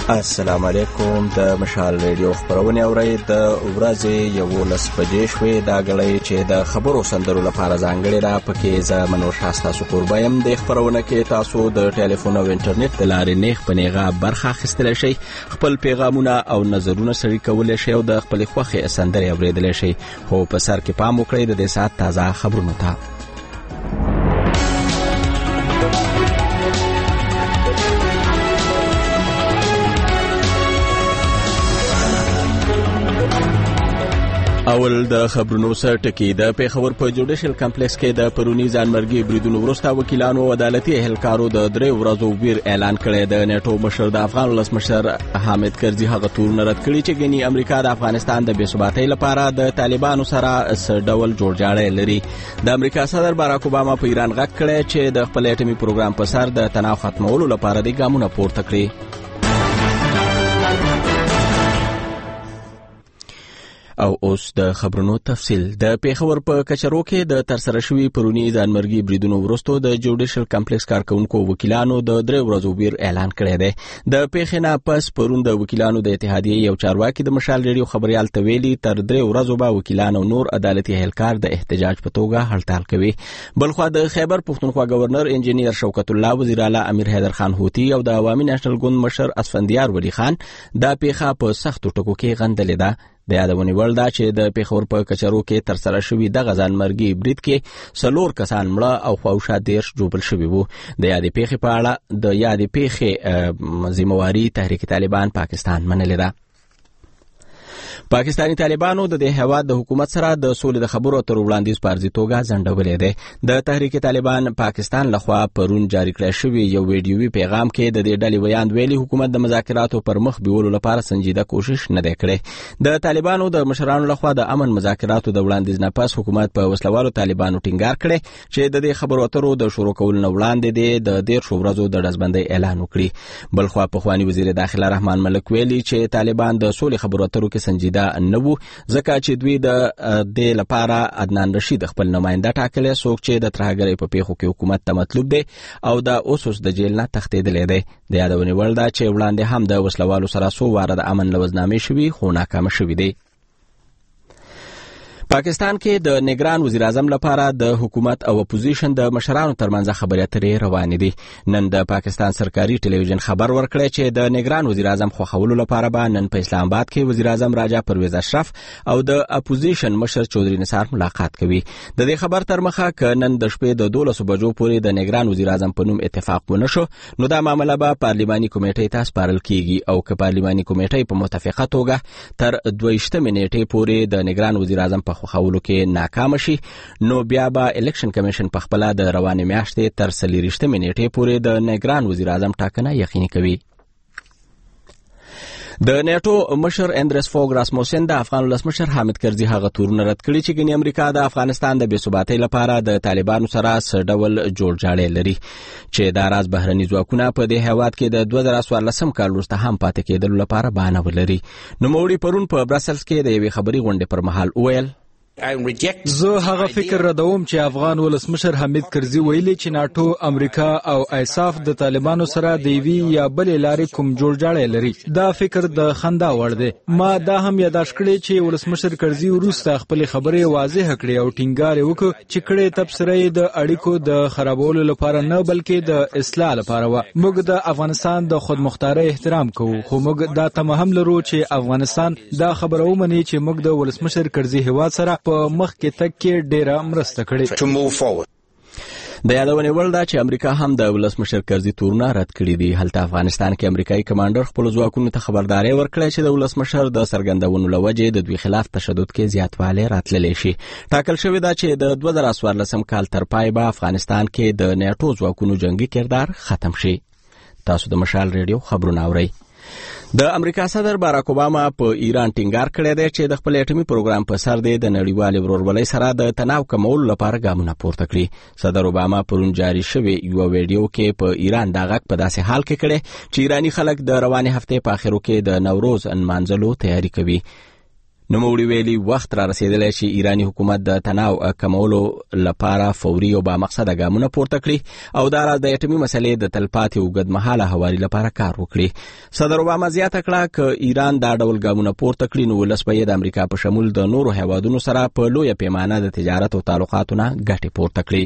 السلام علیکم. د مشال ریډیو خبرونه اورئ. د ورځې 11 بجې شوې. دا غړی چې د خبرو سندرو لپاره ځانګړي را پکې ز منور شاستا سکوربایم د خبرونه کې تاسو د ټلیفون او انټرنیټ د لارې نیغ پنیغه برخه اخیستل شئ. خپل پیغامونه او نظرونه شریکول شئ او د خپل خوښه سندرې اوریدل شئ. خو په سر کې پام وکړئ د دې سات تازه خبرونه ته. اول د خبرونو سره ټکی. د پیښور په جوډیشل کمپلیکس کې د پرونی ځانمرګي بریدونو وروسته وکیلانو عدالتي اهلکارو د 3 ورځو ویر اعلان کړی. د نیټو مشر د افغان ولسمشر حامد کرزي هغه تورونه رد کړي چې ګني امریکا د افغانستان د بیثباتۍ لپاره د طالبانو سره ډول جوړجاړی لري. د امریکا صدر باراک اوباما په ایران غږ کړی چې د خپل اټومي پروګرام په سر د تناو ختمولو لپاره د ګامونه پورته کړي. او اوس د خبرونو تفصیل. د پیښور په کچرو کې د ترسره شوی پرونی ځانمرګي بریدونو وروسته د جوډیشل کمپلیکس کارکونکو وکیلانو د 3 ورځو ویر اعلان کړی دی. د پیښې نه پس پرون د وکیلانو د اتحادیې یو چارواکي د مشال ریډیو خبريال ته ویلي تر 3 ورځو به وکیلان او نور عدالتي اهلکار د احتجاج په توګه هړتال کوي. بلخو د خیبر پښتونخوا گورنر انجینیر شوکت الله وزیر اعلی امیر حیدر خان هوتی او د عوامي نېشنل ګوند مشر اسفندیار ولی خان د پیښه په سختو ټکو کې غندلې ده. د یادونې وړ ده چې د پیښور په کچرو کې ترسره شوی د ځانمرګي برید کې 4 کسان مړه او خواوشا 10 جوړل شوي وو. د یادې پیښې په اړه د یادې پیښې ذمہواری تحریک طالبان پاکستان منلې ده. پاکستانی طالبانو د هیواد د حکومت سره د سولې د خبرو اترو وړاندیز په ارزي توګه ځنډولې ده. د تحریک طالبان پاکستان لخوا پرون جاری کړی شوی یو ویډیوي پیغام کې د دې ډلې ویاند ویلي حکومت د مذاکراتو پر مخ بیولو لپاره سنجیده کوشش نه دی کړی. د طالبانو د مشرانو لخوا د امن مذاکراتو د وړاندیز نه پس حکومت په وسلوالو طالبانو ټینګار کړی چې د دې خبرو اترو د شروع کولو نه وړاندې د 10 ورځو د ډزبندۍ اعلان وکړي. بلخو په خواني وزیر داخله رحمان ملک ویلي چې طالبان د سولې خبرو اترو کې سنجیده نه وو ځکه چې دوی د دې لپاره عدنان رشید خپل نماینده ټاکلی څوک چې د ترهګرۍ په پیښو کې حکومت ته مطلوب دی او د اوسوس د جیل نه تښتېدلی دی. د یادونې وړ ده چې وړاندې هم د وسلوالو سره 100 واره د امن لوزنامې شوي خو ناکامه شوي دی. پاکستان کې د نگران وزیر اعظم لپاره د حکومت او اپوزیشن د مشرانو ترمنځ خبرې اترې روانې دي. نن د پاکستان سرکاري ټلویزیون خبر ورکړی چې د نگران وزیر اعظم خوښولو لپاره به نن په اسلام آباد کې وزیر اعظم راجا پرویز اشرف او د اپوزیشن مشر چودري نثار ملاقات کوي. د دې خبر تر مخه ک نن د شپې د 12 بجو پورې د نگران وزیر اعظم په نوم اتفاق ونه شو نو دا معاملې به پارلیماني کمیټې ته سپارل کیږي او ک پارلیماني کمیټې په متفقه توګه تر 22 نیټې پورې د نگران وزیر اعظم په خوښولو کې ناکام شي نو بیا به الیکشن کمیشن په خپل د روانې میاشتې تر 23 نیټې پورې د نگران وزیر اعظم ټاکنه یقیني کوي. د نیټو مشر اندرس فوګ راسموسن د افغان ولسمشر حامد کرزي هغه تورونه رد کړي چې ګنې امریکا د افغانستان د بیثباتۍ لپاره د طالبانو سره ډول جوړجاړی لري چې دا راز بهرني ځواکونه په دې هیواد کې د 2014 کال وروسته هم پاتې کېدلو لپاره بهانه ولري. نوموړي پرون په برسلز کې د یوې خبري غونډې پر مهال وویل زه هغه فکر ردوم چې افغان ولسمشر حامد کرزي ویلي چې ناتو امریکا او ایساف د طالبانو سره د وی یا بلې لارې کوم جوړجاړی لري. دا فکر د خندا وړ دی. ما دا هم یاداښت کړی چې ولسمشر کرزي وروسته خپل خبرې واضح کړې او ټینګار وکړ چې کړي تبصرې د اړیکو د خرابولو لپاره نه بلکې د اصلاح لپاره و. موږ د افغانستان د خودمختارۍ احترام کوو خو موږ دا تمه هم لرو چې افغانستان دا خبره ومني چې موږ د ولسمشر کرزي هیواد سره په مخ کې تک کې ډیره مرسته کړې. د یادونې وړ ده چې امریکا هم د ولسمشر کرزي تورونه رد کړي دي. هلته افغانستان کې امریکایي کمانډر خپل ځواکونو ته خبرداري ورکړه چې د ولسمشر د څرګندونو لوجې د دوی خلاف تشدد کې زیاتوالی راتللی شي. ټاکل شوی ده چې د 2014 کال تر پای به افغانستان کې د نیټو ځواکونو جنگي کردار ختم شي. تاسو د مشال ریډیو خبرونه اورئ. د امریکا صدر باراک اوباما په ایران ټینګار کړی دی چې د خپل اټومي پروګرام په سر د نړیوال ورورولۍ سره د تناو کمولو لپاره ګامونه پورته کړي. صدر اوباما پرون جاری شوی یو ویډیو کې په ایران دا غږ په داسې حال کې کړی چې ایرانی خلک د روانې هفتې په اخرو کې د نوروز نمانځلو تیاری کوي. نوموړي ویلي وخت را رسیدلی چې ایرانی حکومت د تناو کمولو لپاره فوري او با مقصده ګامونه پورته کړي او دا راز د اټومي مسلې د تلپاتې اوږدمهاله هواري لپاره کار وکړي. صدر اوباما زیاته کړه که ایران دا ډول ګامونه پورته کړي نو ولس به یې د امریکا په شمول د نورو هیوادونو سره په لویه پیمانه د تجارت او تعلقاتو نه ګټې پورته کړي.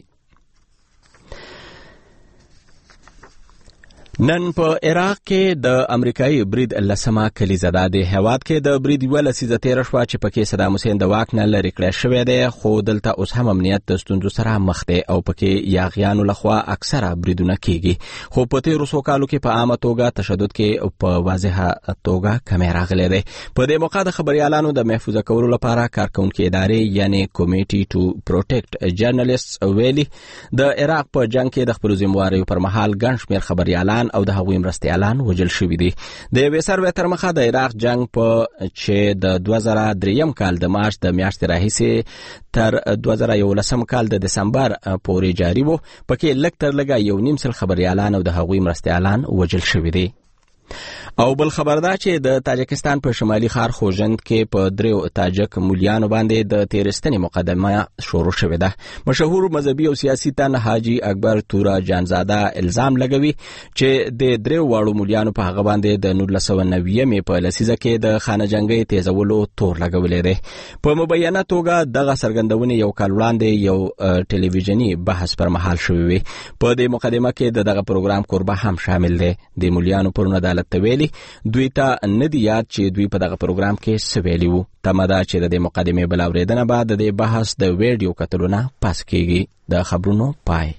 نن په عراق کې د امریکایي برید لسمه کلیزه ده. د هیواد کې د برید یوه لسیزه تېره شوه چې پکې صدام حسین د واک نه لرې کړی شوی دی، خو دلته اوس هم امنیت د ستونزو سره مخ دی او پکې یاغیانو لخوا اکثره بریدونه کیږي. خو په تېرو څو کالو کې په عامه توګه تشدد کې په واضحه توګه کمی راغلی دی. په دې موقع د خبریالانو د محفوظه کولو لپاره کارکوونکې ادارې یعنې کمیټي ټو پروټیکټ جرنالیسټس ویلي د عراق په جنگ کې د خپلو ذمهواریو پر مهال ګڼ شمېر خبریالان او د هغوی مرستیالان وژل شوي دي. د یوې سروې تر مخه د عراق جنگ په چې د 2003 کال د مارچ د میاشتې راهیسې تر 2011 کال د دسمبر پورې جاري وو، پکې لږ تر لږه 1.5 خبریالان او د هغوی مرستیالان وژل شوي دي. او بل خبر ده چې د تاجکستان په شمالي ښار خوجند کې په 3 تاجک مولیانو باندې د تیرستنې مقدمه شروع شوې ده. مشهور مذهبي او سیاسي تن حاجي اکبر تورا جانزاده الزام لګوي چې د 3 واړو مولیانو په هغه باندې د 1990 په لسیزه کې د خانه جنګي تیزولو تور لګولې ده. په مبینه توګه دغه څرګندونې یو کال وړاندې یو ټلویزیونی بحث پر مهال شوې وي. په دې مقدمه کې دغه پروګرام کوربه هم شامل دی. د مولیانو پر عدالت ویلي دوی ته ندی یاد چې دوی په دغه پروګرام کې څه ویلي وو. تمه ده چې د دې مقدمې بل اورېدنه بعد د دې بحث د ویډیو کتلو نه پاس کیږي. د خبرونو پای.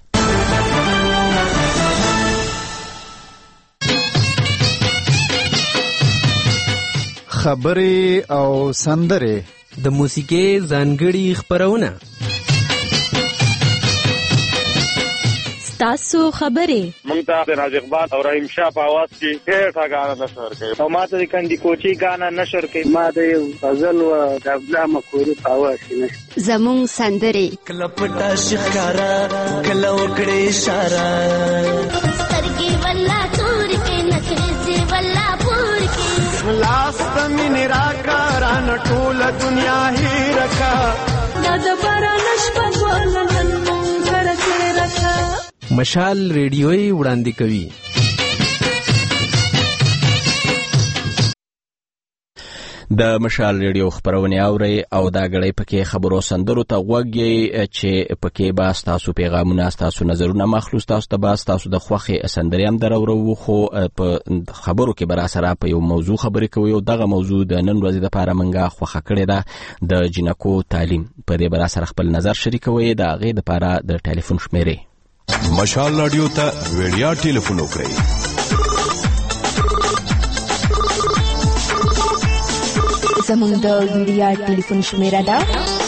خبرې او سندرې د موسیقۍ ځانګړي خبرونه تاسو خبرې مونږ ته د راز اقبال او رحیم شاه په आवाज کې ډېر غاڼه نشر کوي او ماته د کندي کوچي غاڼه نشر کوي. ما د غزل او د ابلا مخوري په आवाज کې نشر. زموږ سندرې کلپټا شکارا کلو کړي اشاره سترګي ولا تور کې نخري سي ولا پور کې لاس تمن راکارا نټول دنیا هي رکا د بارانش په ولنن مونږ سره رکا. مشال ریډیوي وړاندې کوي. د مشال ریډیو خبرونه اوري او دا غړي پکې خبرو سندرو ته غوږی چې پکې با تاسو پیغامونه تاسو نظرونه مخلوص تاسو ته با تاسو د خوخي سندري هم درورو. خو په خبرو کې برا سره په یو موضوع خبرې کوي او دغه موضوع د نن ورځې لپاره منګه خوخه کړې ده د جنکو تعلیم. په دې برا سره خپل نظر شریکوي د غي لپاره د ټلیفون شمیرې مشال رادیو ته ویډیا ټلیفون وکړئ. زموږ د ویډیا ټلیفون شمیره ده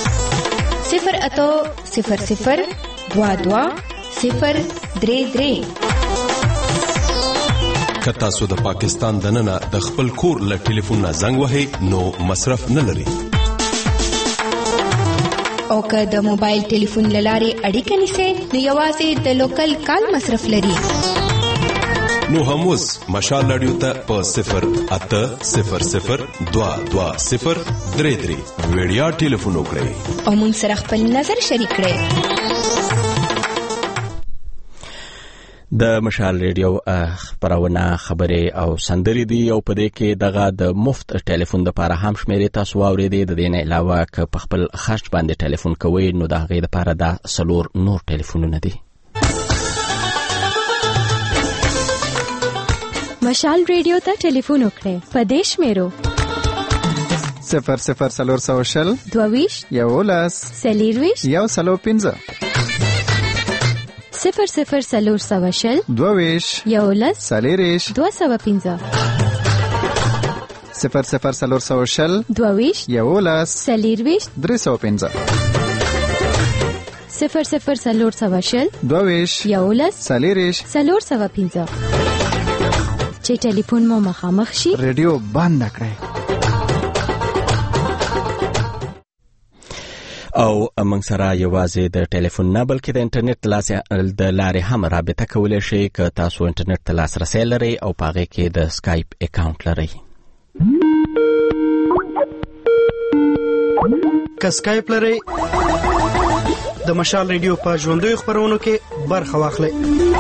08000220033. که تاسو د پاکستان دننه د خپل کور له ټلیفون نه زنګ وهئ نو مصرف نه لري. او که د موبایل ټلیفون لارې اړیکه نیسئ نو یوازې د لوکل کال مصرف لري. نو هم اوس مشال رادیو ته په 08000220033 ویډیا ټلیفون وکړئ او موږ سره خپل نظر شریک کړئ. د مشال ریډیو خبرونه خبرې او سندري دي او په دې کې دغه د مفت ټلیفون لپاره هم شمیرې تاسو واورېدې. د دې نه علاوه که په خپل خرچ باندې ټلیفون کوئ نو د هغې لپاره دا 4 نور ټلیفونونه دي. مشال ریډیو ته ټلیفون وکړئ په دې شمیرو 00420 22 11 40 105 00420 22 11 40 205 00420 22 11 40 305 00420 22 11 40 405 چې ټلیفون مو مخامخ شي ریډیو بند کړئ. او موږ سره یوازې د ټلیفون نه بلکې د انټرنیټ د لارې هم رابطه کولی شئ که تاسو انټرنیټ ته لاسرسی لرئ او په هغې کې د سکایپ اکاونټ لرئ. که سکایپ لرئ د مشال ریډیو په ژوندیو خپرونو کې برخه واخلئ.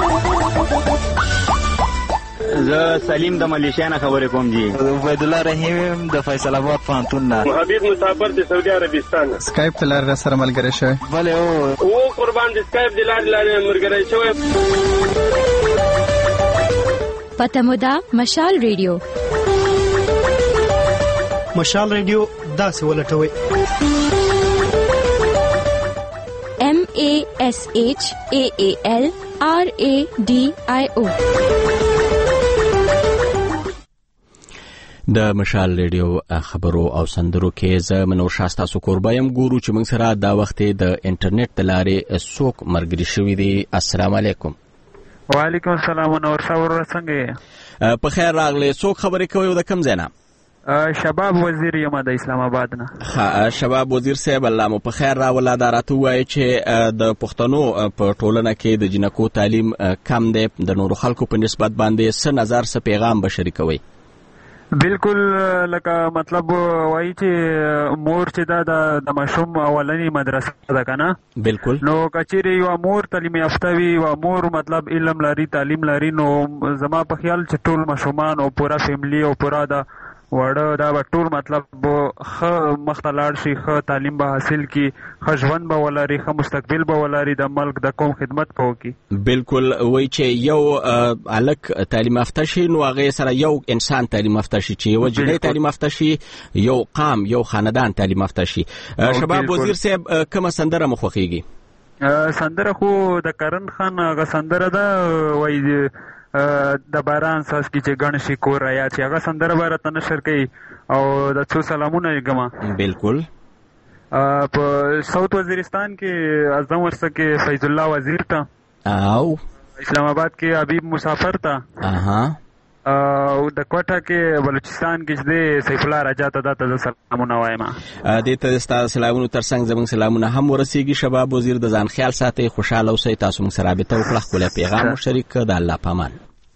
زه سلیم د ملیشیا نه خبرې کوم جی. عبید الله رحیم د فیصل آباد پوهنتون نه. حبیب مسافر د سعودي عربستان. سکایپ ته لاره سره ملګری شوی. بله او قربان د سکایپ د لارې ملګری شوی. پته مو ده مشال ریډیو. مشال ریډیو داسې ولټوئ MASHAALRADIO. د مشال ریډیو خبرو او سندرو کې زه منور شاستا سو قربایم ګورو چې موږ سره دا وخت د انټرنیټ د لارې څوک مرګري شوی دی. السلام علیکم. وعلیکم السلام. نور صبر څنګه په خیر راغلی. څوک خبرې کوي د کوم ځای نه؟ شباب وزیر یم د اسلام آباد نه. شباب وزیر صاحب الله مو په خیر راولا. دا راته وایي چې د پښتنو په ټولنه کې د جنکو تعلیم کم دی، د نورو خلکو په نسبت باندې څه نظر څه پیغام بشری کوي؟ بالکل لکه مطلب وایي چې مور چې دا د ماشوم اولنی مدرسه ده کنه. بالکل. نو کچېرې یو مور تعلیم یافته وي او مور مطلب علم لري تعلیم لري، نو زما په خیال چې ټول ماشومان او پورا فیملی او پورا د وړه دا به ټول مطلب ښه مخته لاړ شي، ښه تعلیم به حاصل کړي، ښه ژوند به ولري، ښه مستقبل به ولري، د ملک د قوم خدمت به وکړي. بالکل. وایي چې یو هلک تعلیم یافته شي نو هغې سره یو انسان تعلیم یافته شي، چې یوه جنۍ تعلیم یافته شي، یو قام یو خاندان تعلیم یافته شي. شباب وزیر صاحب کومه سندره مو خوښیږي؟ سندره خو د کرن خان هغه سندره ده، وایي د باران ساس کې چې ګڼ شي کور رایا، چې هغه سندره به راته نشر کوي او د څو سلامونه یې ګمه. بالکل. په ساوت وزیرستان کې اعظم ورسه کې فیض الله وزیر ته، او اسلام آباد کې حبیب مسافر ته، او د کوټه کې بلوچستان کې چې سیف الله راجا ته دا ته سلامونه وایم. دې ته ستاسو سلامونه ترڅنګ زموږ سلامونه هم ورسیږي. شباب وزیر د ځان خیال ساتي، خوشاله اوسئ. تاسو موږ سره رابطه وکړه، خپل پیغام مو شریک کړه. د الله پامان.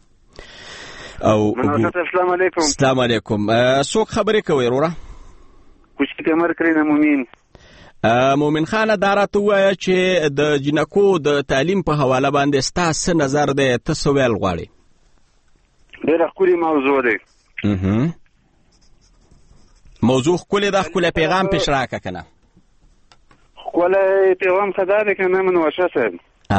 او السلام علیکم. السلام علیکم. څوک خبرې کوي وروره؟ کوشي کمر کړی نه مومن. مومن خان دا راته ووایه چې د جنکو د تعلیم په حواله باندې ستاسو نظر دی، ته څه ویل غواړې؟ ډېره ښکلې موضوع دی. موضوع ښکلې ده، ښکلی پیغام پیش راکړه که نه؟ ښکلی پیغام ښه دا دی که نه منوشه صاحب؟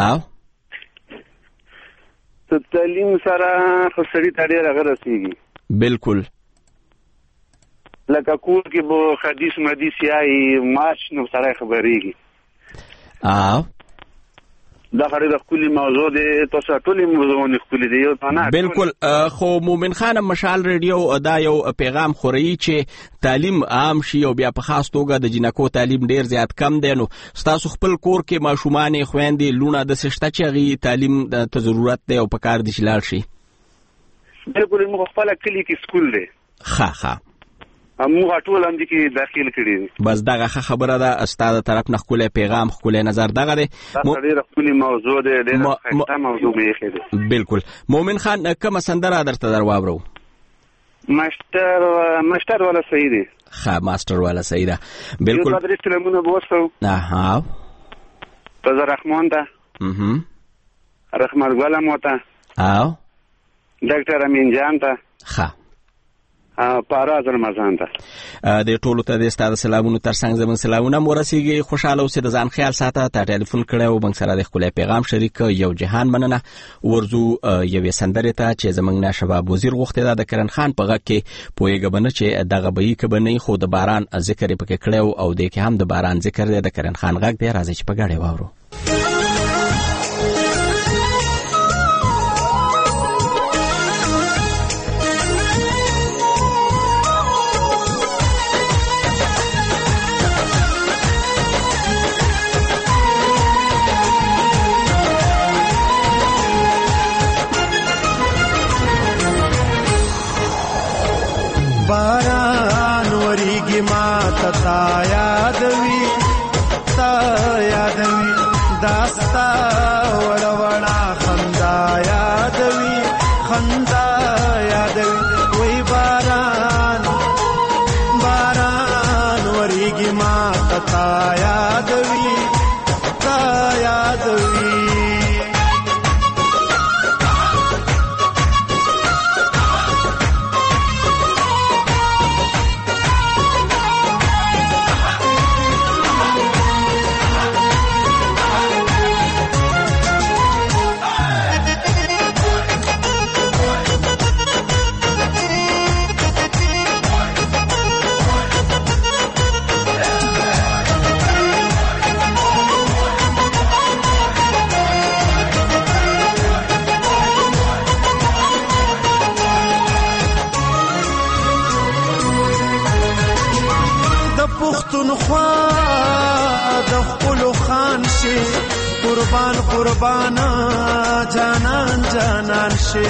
د تعلیم سره خو سړي ته ډېر هغه رسېږي. بالکل. لکه کور کې به حدیث مدیث یایي ماش نو سړی خبرېږي. دا خړې د ښکلي موضوع دی، تاسو ټولې موضوعونه ښکلي دي. بالکل. خو مومن خان مشال ریډیو دا یو پیغام خوري چې تعلیم عام شي او بیا په خاص توګه د جنکو تعلیم ډیر زیات کم دی. نو ستاسو خپل کور کې ماشومان خويندې لونه د سشته چې غي تعلیم ته ضرورت دی او په کار دي شلال شي؟ بالکل. موږ خپل کلی کې سکول دی. ښه موږ ټول هم دي کې داخل کړي. بس دغه خبره ده، استاد طرف نه ښکلی پیغام ښکلی نظر دغه دی. ډېره ښکلې موضوع دی، ډېره ښایسته موضوع مې ایښې دی. بالکل. مومن خان کومه سندره درته در واورو؟ ماسټر والا صحیح دی. ښه ماسټر والا صحیح ده. بالکل. یو درې سلامونه به وسو. فضل رحمان ته، رحمت ګل مو ته، او ډاکټر امین جان ته، ښه پاراز رمضان ته. د ټولو ته د ستاسو سلامونه ترڅنګ زموږ سلامونه مورسیږي. خوشاله اوسئ، د ځان خیال ساته. تا ټلیفون کړی او موږ سره د ښکلی پیغام شریک یو جهان مننه. ورځو یوې سندرې ته چې زموږ نه شباب وزیر غوښتې ده، د کرن خان په غږ کې پوهېږه به نه چې دغه به یې که به نه، خو د باران ذکر یې پکې کړی او دې کې هم د باران ذکر دی. د کرن خان غږ دی، راځئ چې په ګډه واورو. باران وریږي ما ته تا یادوي داستا وړه وړه خندا یادوي وای باران وریږي ما خوا د خپل خان شي قربان قربان جانان جانان شي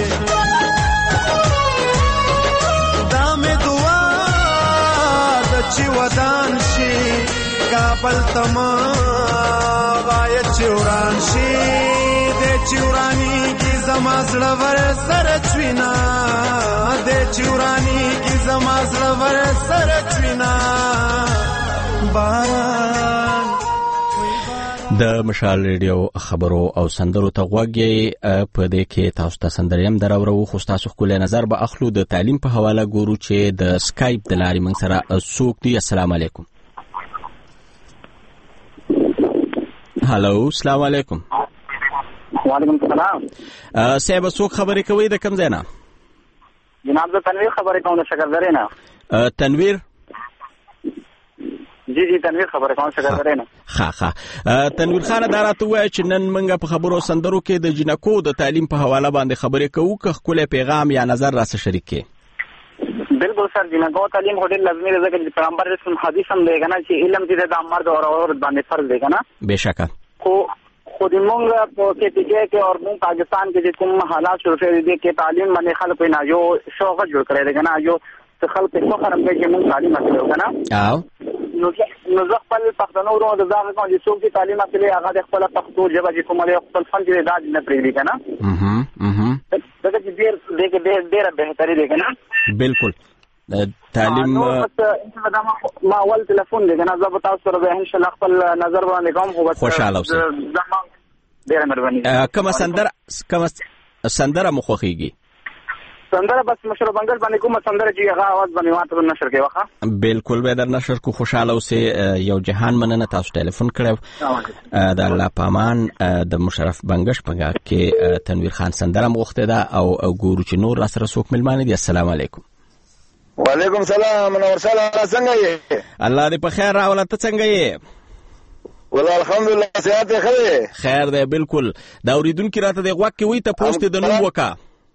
دا مې دعا د چې ودان شي کابل تما وای چوران شي د چورانی کی زما زړه ور سره چوینا د چورانی کی زما زړه ور سره چوینا باران د مشال ریډیو خبرو او سندرو ته غوږی په دې کې تاسو ته سندریم دراورو خو تاسو خپل نظر به اخلو د تعلیم په حواله ګورو چې د سکایپ د لارې موږ سره څوک دی. السلام علیکم. هالو السلام علیکم. وعلیکم السلام. صاحب څوک خبرې کوي د کوم ځای نه؟ جناب زه تنویر خبرې کوم د شکردرې نه. تنویر؟ جی تنویر خبرې کوم شکردرې نه. ښه تنویر خان دا راته وایي چې نن موږ په خبرو سندرو کې د جنکو د تعلیم په حواله باندې خبرې کوو که ښکلی پیغام یا نظر راسره شریک کړي؟ بالکل سر جنکو تعلیم هډیر لازمي دی ځکه چې پیغمبر رسول حدیث هم دی کنه چې علم دې د مرد او عورت باندې فرض دی کنه. بېشکه خو د موږ په کې او موږ پاکستان کې چې کوم حالات شروع شوي دي کې تعلیم باندې خلک نه یو شوق جوړ کړی دی کنه یو خلک په فخر هم کې موږ تعلیم حاصل کنه. نو زه خپل پښتنو ورو د ځان کوم چې څوک چې تعلیم حاصل هغه د خپل پښتو ژبه چې کومه خپل فن کې داج نه پریږدي کنه. دا چې ډېر بهتري دی کنه. بالکل تعلیم ما اول تلیفون دی کنه زه به تاسو سره ان شاء الله خپل نظر باندې کوم خو خوشاله اوسئ. ډېر مهرباني. کومه سندره مو خوښیږي؟ سندره بس مشر بنگل باندې کومه سندره چې هغه आवाज باندې ماته نشر کوي واخه. بالکل به در نشر کو. خوشاله اوسئ. یو جهان مننه تاسو ټلیفون کړو. د الله پامان د مشرف بنگش پنګا کې تنویر خان سندره مغخته ده او ګورو چې نور را سره څوک ملمانه دي. السلام علیکم. وعلیکم السلام. منور سلام. څنګه یې؟ الله دې په خیر راوله. ته څنګه یې؟ والله الحمدلله صحت یې ښه دی. خیر دی. بالکل دا اوریدونکي راته د غوږ کې وایي ته پوسټ د نوم وکړه.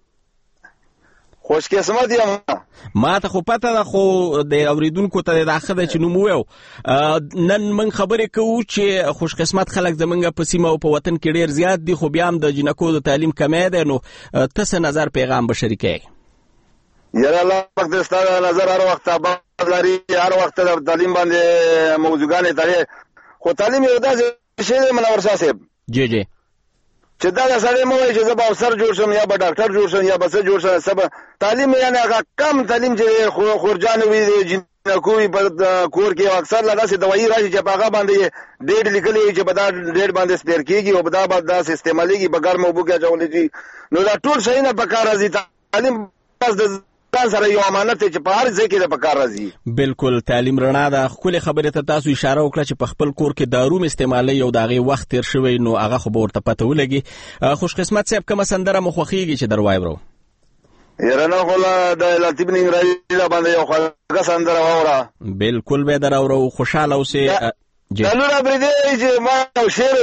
خوش قسمت یم. ما ته خو پته ده خو د اوریدونکو ته د اخر د چنوم ویو نن من خبرې کوو چې خوش قسمت خلک زمونږ په سیمه او په وطن کې ډیر زیات دي خو بیا هم د جنکو د تعلیم کمی دی. نو تاسو نظر پیغام به شریکئ؟ یاره الله پاک دې ستاسو نظر هر وخت آباد لري. هر وخت د تعلیم باندې موضوعګانې ترې خو تعلیم یو داسې شی دی منور صاحب جی چې دا سړی مو وایي چې زه به افسر جوړ شم یا به ډاکټر جوړ شم یا به څه جوړ شم. سبا تعلیم یعنې هغه کم تعلیم چې خورجانې وي جنکو وي په کور کې اکثر لا داسې دوایي راشي چې په هغه باندې ډېډ لیکلی وي چې په دا ډېډ باندې سپیر کېږي او دا به داسې استعمالېږي په ګرمو اوبو کې اچولی شي. نو دا ټول شیونه په کار راځي. تعلیم بس د ځان سره یو امانت دی چې په هر ځای کې د په کار راځي. بالکل تعلیم رڼا ده. ښکلې خبرې ته تاسو اشاره وکړه چې په خپل کور کې داروم استعمالوي او د هغې وخت تېر شوی نو هغه خو به ورته پته ولګي. خوش قسمت صاحب کومه سندره مو خوښېږي چې در وایورو؟ یاره نه خو د لطیف ننګرهاري باندې یو خوږه سندره واوره. بالکل به در اورو. خوشحاله اوسئ. دلونه پرېږدئ چې ما یو شعر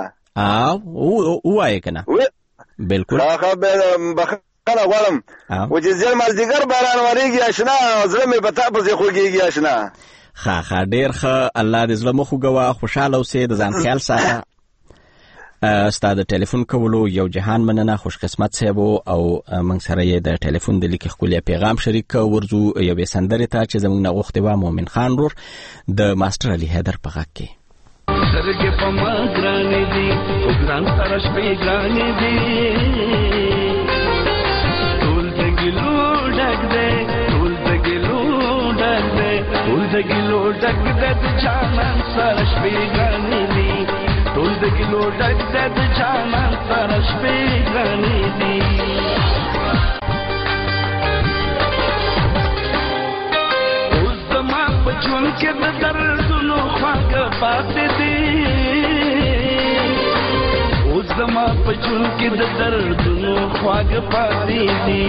ووایې که نه؟ بالکل خلا غواړم و چې زیر مازدیګر باران وریږي آشنا زړه مې په تا پسې خوږېږي آشنا. ښه ډېر ښه. الله دې زړه مه خوږوه. خوشحاله اوسې. د ځان خیال ساته. ستا د ټلیفون کولو یو جهان مننه خوش قسمت صاحب او موږ سره یې د ټلیفون د لیکې ښکلی پیغام شریک ورځو یوې سندرې ته چې زموږ نه غوښتې وه مومن خان رور د ماسټر علي حیدر په غږ کې. سترګې په ما ګرانې دي خو ګران سره شپې ګرانې دي ټول د ګیلو ډک دی ټول د ګیلو ډک دی ټول د ګیلو ډک دی د جانان سره شپې ګرانې دي ټول د ګیلو ډک دی د جانان سره شپې ګرانې دي اوس زما په ژوند کې د دردونو خواږه پاتې دي اوس زما په ژوند کې د دردونو خواږه پاتې دي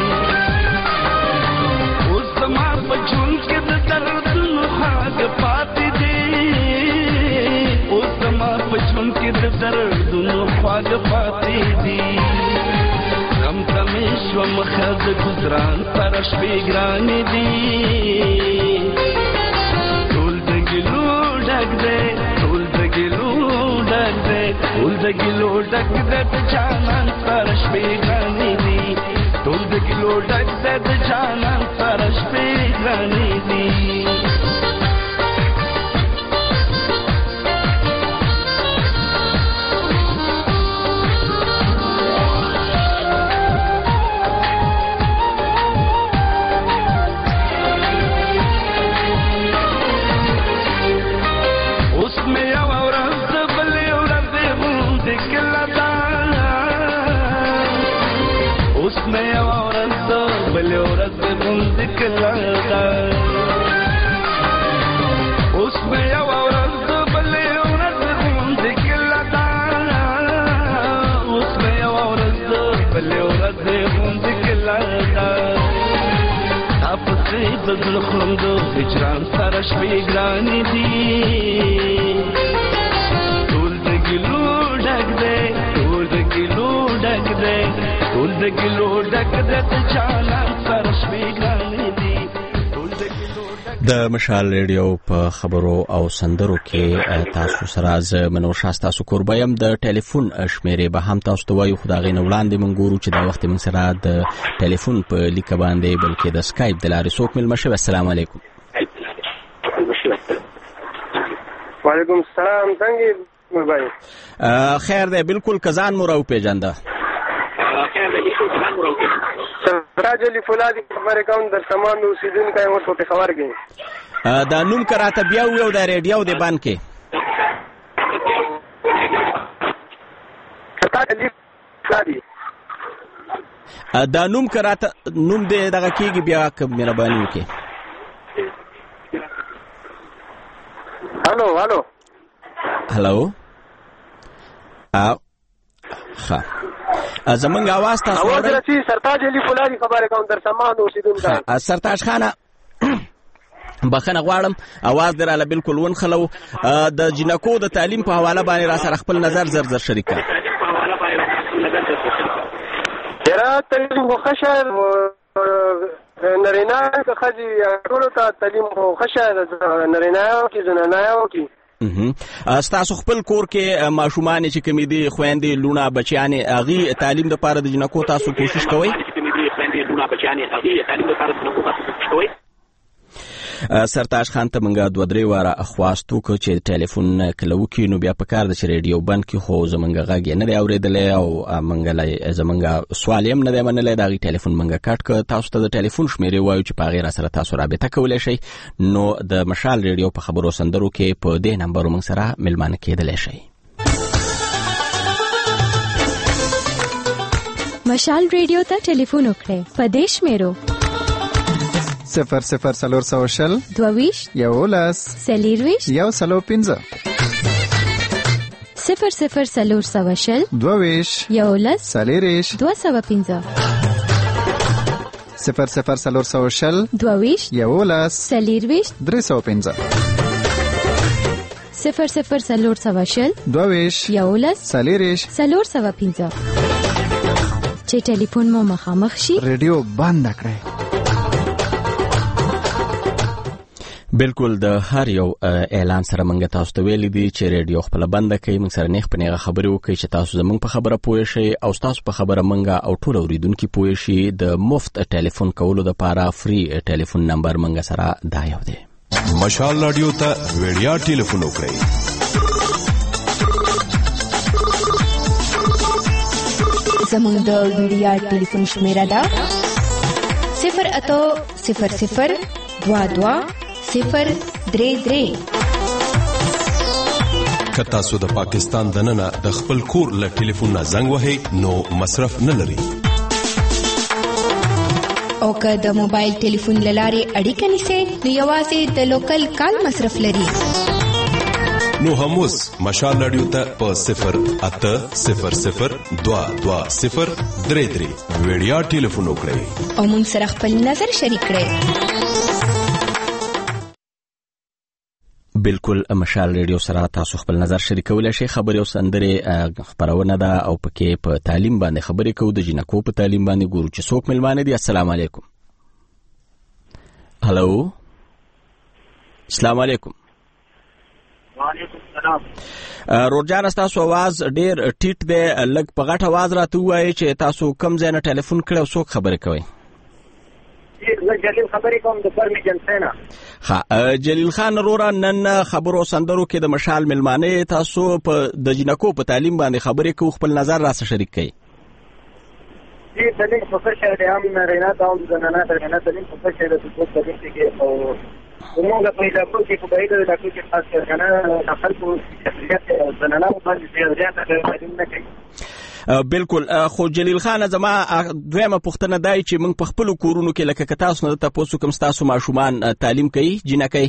اوس زما په ژوند کې د دردونو خواږه پاتې دي اوس زما په ژوند کې د دردونو خواږه پاتې دي غم ته مې شوه مخه د ګزران سره شپې ګرانې دي ټول د ګیلو ډک دی ټول د ګلو ډک دی ټول د ګلو ډک دی د جانان سره شپې ګرانې دي ټول د ګلو ډک دی د جانان سره شپې ګرانې دي بدل خوندو هجران سره شپې ګرانې دي ټول د ګلو ډک دی ټول د ګلو ډک دی ټول د ګلو ډک دی د جانان سره شپې ګرانې دي د مشال ریډیو په خبرو او سندرو کې تاسو سره ز منو شاستا سو کوربایم د ټلیفون شمیرې به هم تاسو ته وایو خدای نه وړاندې مونږ ګورو چې دا وخت موږ سره د ټلیفون په لیک باندې بلکې د سکایپ د لارې څوک مل مشه. السلام علیکم. وعلیکم السلام. څنګه بھائی؟ خیر دی بالکل کزان مو راو پیژنده. سراج علی فولادی خبر کوم در تمام اوسیدونکو یې ورته خبر کړي دا نوم کراته بیا یو د ریډیو دی باندې کې سراج علی فولادی دا نوم کراته نوم دې دغه کېږي بیا کوم مهرباني وکړي. هالو هالو هالو ښه زمونږ आवाज تاسو اورئ؟ اواز راځي. سرتاج علی فولادی خبره کوم در سامان اوسیدونکو. سرتاج خانه بخنه غواړم आवाज دراله بالکل ونخلو د جنکو د تعلیم په حواله باندې را سره خپل نظر زر شریک کړه. یرا تعلیم خوښه نرینا که خځې ټول ته تعلیم خوښه نرینا کې زنانه کې ستاسو خپل کور کې ماشومان چې کمی دي خويندې لونه بچیانې اغي تعلیم د پاره د جنکو تاسو کوشش کوئ؟ سرتاج خان ته منګه 2-3 واره خواستو کو چې ټلیفون کلو کې نو بیا په کار د ریډیو بند کې خو زمونږه غږ نه دی اوریدلې او منګه لای زمونږه سوال هم نه دی منلې دا غي ټلیفون منګه کټ ک تاسو ته د ټلیفون شمیرې وایو چې په غیر سره تاسو رابطه کولای شئ. نو د مشال ریډیو په خبرو سندرو کې په دې نمبر موږ سره ملمانه کېدلی شئ. مشال ریډیو ته ټلیفون وکړئ په دې شمیرو 00 400 22 یولس سلیرویش یو سلو 15 00 400 22 یولس سلیریش 215 00 400 22 یولس سلیرویش 315 00 400 22 یولس سلیریش 315 چې ټلیفون مو مخامخ شي ریډیو بند کړئ. بالکل د هر یو اعلان سره منګه تاسو ته ویل دي چې ریډیو خپل بند کړئ. موږ سره نه خپل خبرې وکړي چې تاسو زموږ په خبره پوه شئ او تاسو په خبره منګه او ټول اوریدونکو پوه شي. د مفت ټلیفون کولو د پاره فری ټلیفون نمبر منګه سره دا یو دی. مشال رادیو ته ویډیا ټلیفون وکړئ. زموږ د ویډیا ټلیفون شمیره ده 0800022 که تاسو د پاکستان دننه د خپل کور له ټلیفون نه زنګ وهئ نو مصرف نه لري او که د موبایل ټلیفون لاره اړیکه نیسئ نو یوازې د لوکل کال مصرف لري. نو هموس مشال رادیو ته په 0800022 ویډیا ټلیفون وکړئ او موږ سره خپل نظر شریک کړئ. بالکل مشال ریډیو سره تاسو خپل نظر شریکولای شئ. خبري او سندره خبرونه ده او پکې په تعلیم باندې خبرې کوو. د جنکو په تعلیم باندې ګورو چې څوک ملمانه دي. السلام علیکم. هالو السلام علیکم. وعلیکم السلام. رورجان تاسو आवाज ډیر ټیټ دی، لږ په غټ आवाज راته وایي چې تاسو کوم ځای نه ټلیفون کړی او څوک خبرې کوي؟ زه جلیل خبرې کوم د فرمیجن سینا. ها جلیل خان وروره، نن خبرو سندرو کې د مشال ملمانه تاسو په د جنکو په تعلیم باندې خبرې کوو، خپل نظر را سره شریک کړئ. تعلیم په څه شی دی؟ هم نارینه ته هم زنانه ته نه تعلیم په څه شی دی چې څوک تعلیم کې او موږ په علاقو کې په بایده د علاقو کې خاص کنه خلکو شخصیت زنانه باندې زیات تعلیم نه کوي. بالکل. خو جلیل خان زما دویمه پوښتنه دی چې موږ په خپل کورونو کې لکه تاسو نه تاسو کوم تاسو ماشومان تعلیم کوي جنکۍ؟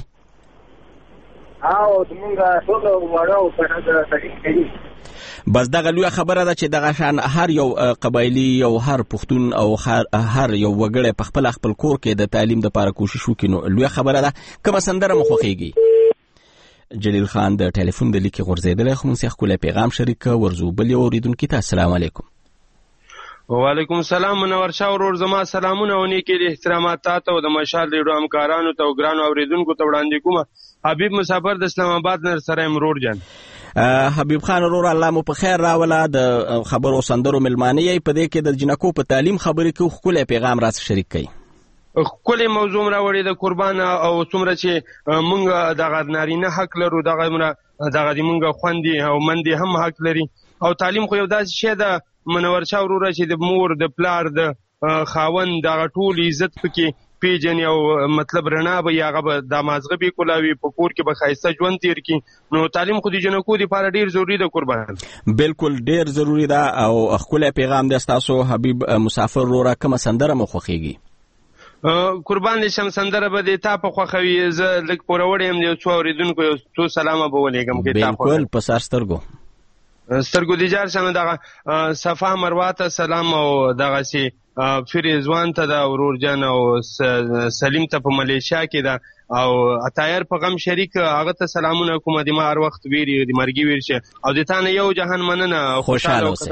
او موږ ټول وړو په تعلیم کوي. بس دغه لوی خبره ده چې دغه شان هر یو قبایلی او هر پښتون او هر یو وګړی په خپل کور کې د تعلیم لپاره کوشش وکړي، نو لوی خبره ده. کومه سندره مو خوښیږي؟ جلیل خان د ټلیفون د لیکي غورځېدلی، خو موږ ښکلی پیغام شریک ورزو. بل یو اورېدونکي ته السلام علیکم. وعلیکم السلام. منور شاه ورور زما سلامونه او نیکې د احترامات تاته او د مشال ریډیو همکارانو ته او ګرانو اورېدونکو ته وړاندې کوم. حبیب مسافر د اسلام آباد نه سره مرور جان. حبیب خان ورور، الله مو په خیر راوله. د خبرو سندرو ملمانه یې په دې کې د جنکو په تعلیم خبرې کوو، ښکلی پیغام را سره شریک کړئ. ښکلی موضوع راوړې د قربان او څومره چې موږ دغه نارینه حق لرو، دغه موږ خوندې او مندې هم حق لري. او تعلیم خو یو داسې شی ده منور شاه وروره چې د مور د پلار د خاوند دغه ټول عزت پکې پیژني او مطلب رڼا به یا هغه به د مازغه به کولاوي په کور کې به ښایسته ژوند تیر کړي. نو تعلیم خو د جنکو دپاره ډېر ضروري ده قربان. بالکل ډېر ضروري ده او ښکلی پیغام دی ستاسو. حبیب مسافر وروره، کومه سندره مو خوښیږي؟ قربان دې شم، سندره به دې تا په خوښوي. زه لږ پوروړی یم، یو څو اورېدونکو یو څو سلامه به ولېږم. بالکل په سر سترګو دې جار شم. دغه صفا مروه ته سلام او دغسې فریضوان ته د ورور جان او سلیم ته په ملیشیا کې ده او عطایر په غم شریک هغه ته سلامونه کوم. د ما هر وخت ویری د مرګي ویر شه او د تا نه یو جهان مننه. خوشاله اوسې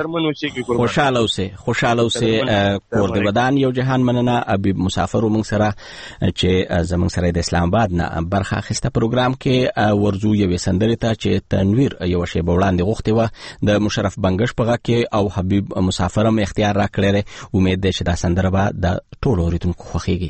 کور د بدن یو جهان مننه. حبیب مسافر موږ سره چې زموږ سره د اسلام آباد نه برخه اخیسته پروګرام کې ورزو یو سندره ته چې تنویر یو شی وړاندې غوښتي و د مشرف بنگش په غا کې او حبیب مسافر هم اختیار را کړی. امید ده چې دا سندره به د ټولو اوریدونکو خوښیږي.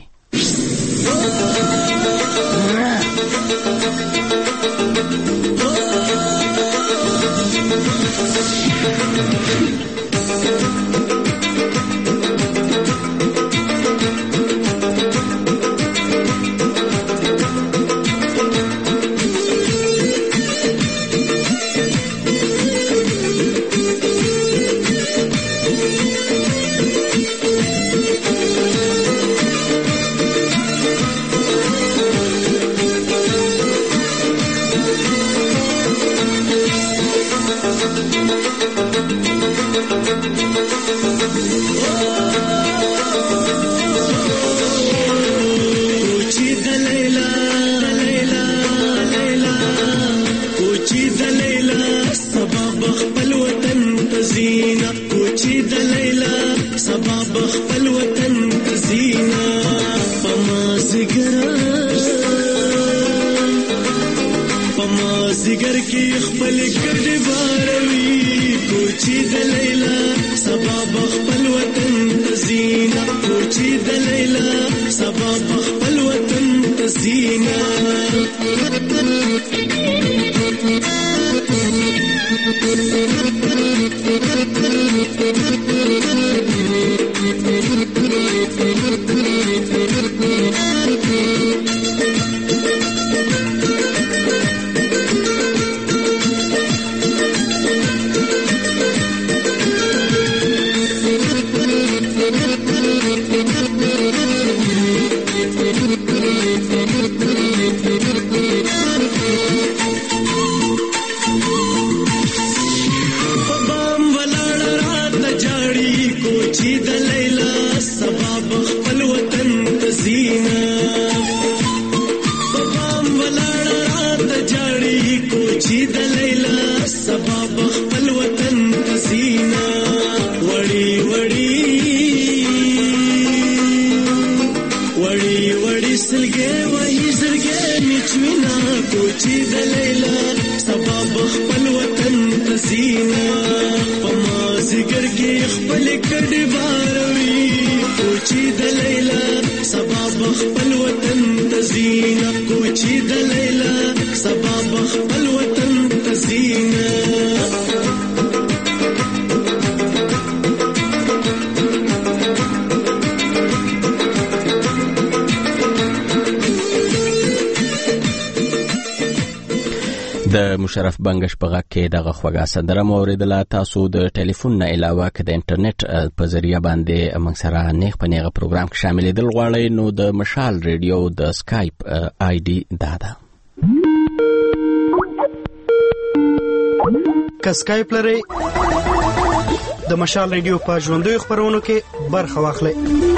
जिगर की खपल कर बारवी कोची दलैला सबा बखपल वतन तजीना कोची दलैला सबा बखपल वतन तजीना تزینا پما زګر کې خپل کډي باروي کوچي د لیلا سبا خپل وطن تزینا کوچي د لیلا سبا خپل وطن تزینا د مشرف بنگش په غږ کې دغه خوږه سندره مو اوریدله. تاسو د ټلیفون نه علاوه که د انټرنیټ په ذریعه باندې موږ سره نیغ په نیغه پروګرام کې شاملېدل غواړئ نو د مشال ریډیو د سکایپ آی ډي دا ده. که سکایپ لرئ د مشال ریډیو په ژوندیو خپرونو کې برخه واخلئ.